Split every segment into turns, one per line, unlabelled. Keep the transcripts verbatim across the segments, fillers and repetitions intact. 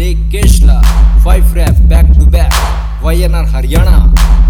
चले केशला, five rap back to back, Wayanad Haryana.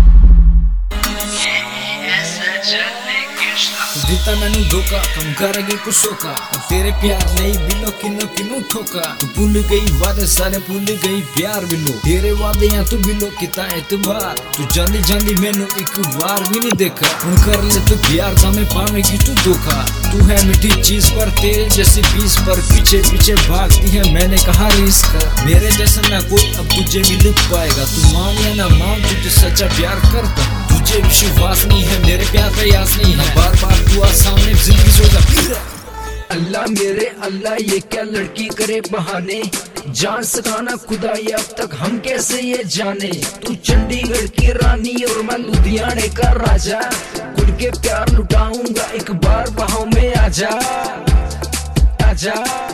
जीता मैनू धोखा, तुम करेगी कुछ शोका, तेरे प्यार नहीं बिलो किनो किनो ठोका। तू भूल गई वादे सारे, भूल गई प्यार बिलो, तेरे वादे या तू बिलो किता एतबार। तू जांदी जांदी मैनू एक बार भी नहीं देखा, हुण कर ले तू प्यार तामे पावेगी तू धोखा। तू है मीठी चीज पर तेल जैसी पीस पर, पीछे पीछे भागती है मैंने कहा रिस्क। मेरे जैसा ना कोई अब तुझे मिल पाएगा, तू मान या ना मान तुझे सच्चा प्यार करता। तुझे विश्वास नहीं है मेरे प्यार पे यास नहीं है, बार बार तू आ सामने जिंदगी सोचा।
अल्लाह मेरे अल्लाह ये क्या लड़की करे बहाने, जान सकाना खुदा ये अब तक हम कैसे ये जाने। तू चंडीगढ़ की रानी और मैं लुधियाने का राजा, खुद के प्यार लुटाऊंगा एक बार बाहों में आजा आजा।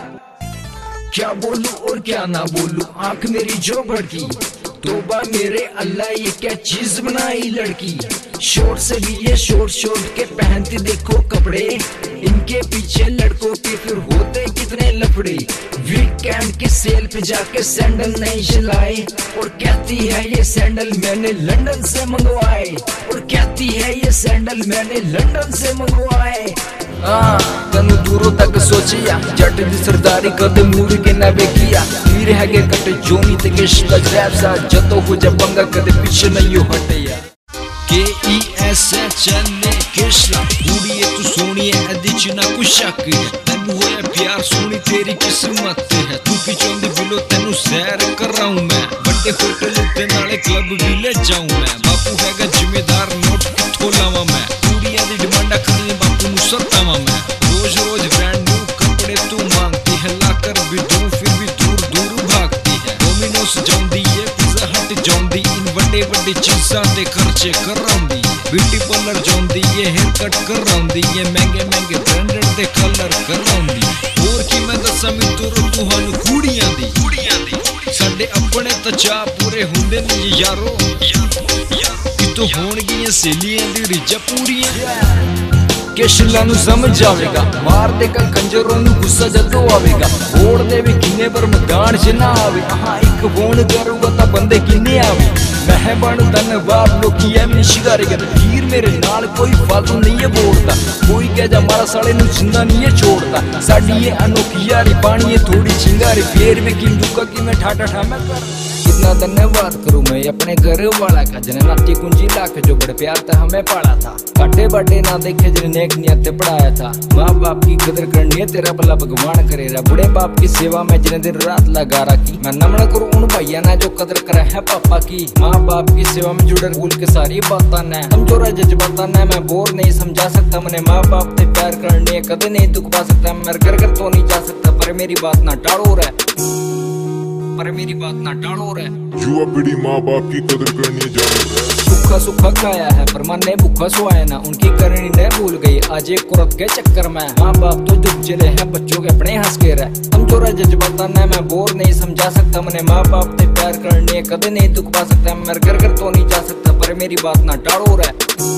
क्या बोलूं और क्या ना बोलूं, आंख मेरी जो भड़की, तोबा मेरे अल्लाह ये क्या चीज बनाई लड़की। शॉर्ट से भी ये शॉर्ट शॉर्ट के पहनती देखो कपड़े, इनके पीछे लड़कों के फिर होते कितने लफड़े। वीकेंड के सेल पे जाके सैंडल नहीं चलाए, और कहती है ये सैंडल मैंने लंदन से मंगवाए, और कहती है ये सैंडल मैंने लंदन से मंगवाए। हाँ तनु दूरों तक सोचिया, जट दी सरदारी कद मुड़ के ना वेखिया। वीर है के कट जोनी ते के शब्द सा, जतो हो जा पंगा कदे पीछे नहीं हो हटिया।
K E S H L A Keshla, कुड़िए तू सोनी है एदी च ना कुछ शक है। तेनू होया प्यार सोनी तेरी किस्मत है, तू की चाहंदी बिलो तेनू सैर कराऊं मैं। बड़े होटल ते नाले क्लब भी ले जाऊं मैं, बापू हैगा जिम्मेदार नोट किथों लावां मैं। कुड़ियां दी डिमांडा खड़ी बापू नू सतावां मैं, रोज रोज ब्रांड न्यू कपड़े तू मांगती है, लाकर भी दूं फिर भी दूर दूर भागती है। डोमिनोस जाऊंदी है, पिज़्ज़ा हट जाऊंदी, इन वड्डे वड्डे चीज़ां ते खर्चे कराउंदी। ब्यूटी पार्लर जाऊंदी है, हेयर कट कराउंदी है, महंगे महंगे ब्रांडेड दे कलर कराउंदी। होर की मैं दस्सां मित्रो तुहानू कुड़ियां दी कुड़ियां दी साडे अपने तां चाह पूरे हुंदे ने यारो कितों होणगियां सहेलियां दी रिजा पूरियां।
केशला नू समझ आवेगा, मार देगा कंजरों नू गुस्सा जदों आवेगा। वोट दे भी किन्ने पर मैदान च ना आवे, हाँ एक वोट करूगा तां बंदे किन्ने आवे। मैं बन धन्नवाद लोकी है मेरी शिकारी कर, हीर मेरे नाल कोई फालतू नहीं है बोलता। कोई कह जा मारा साले नू जिंदा नहीं है छोड़ता। साडी ये अनोखी यारी पानी है थोड़ी चिंगारी, फिर भी किन दुका की मैं ठाठा ठा मैं कर। कितना धन्यवाद करूं मैं अपने घर वाला का, जिन्हें नाती कुंजी लाके जो बड़े प्यार से हमें पाला था। काटे बाटे ना देखे जिन्हें नेक नियत पढ़ाया था। माँ बाप की कदर करनी है तेरा भला भगवान करेगा, बुढ़े बाप की सेवा में जिन्हें दिन रात लगा रखी। मैं नमन करूं उन भैया ने जो कदर करे है पापा की, माँ बाप की सेवा में जुड़े भूल के सारी बात ने समझोरा जज्बाता ने मैं बोर नहीं समझा सकता। मैंने माँ बाप से प्यार करने कदे नहीं दुख पा सकता, मैं घर घर तो नहीं जा सकता, पर मेरी बात ना टाड़ो रे पर मेरी बात ना टाड़ो रे।
युवा पीढ़ी माँ बाप की कदर करनी जाने
भूखा सुखा खाया है पर मन ने भूखा सोया ना, उनकी करनी ने भूल गई आज एक कुरत के चक्कर में। माँ बाप तो डूब चले हैं बच्चों के अपने हंस के रहे, समझोरा जज्बाता ने मैं बोर नहीं समझा सकता। मैंने माँ बाप से प्यार करने कदे नहीं दुख पा सकता, मैं घर घर तो नहीं जा सकता, पर मेरी बात ना टाड़ो रे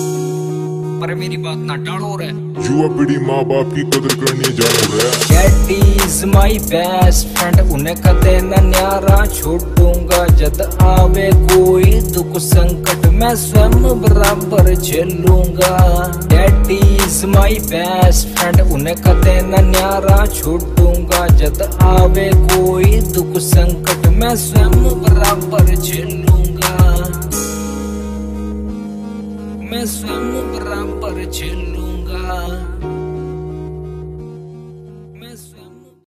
पर मेरी बात ना टाड़ो रे।
युवा पीढ़ी माँ बाप की कदर करनी जाने रे।
That is my best friend, उन्हें कदे न न्यारा छोड़ूंगा। जद आवे कोई दुख संकट मैं स्वयं बराबर झेलूंगा। That is my best friend, उन्हें कदे न न्यारा छोड़ूंगा। जद आवे कोई दुख संकट मैं स्वयं बराबर झेलूंगा, मैं स्वयं बराबर झेलूंगा।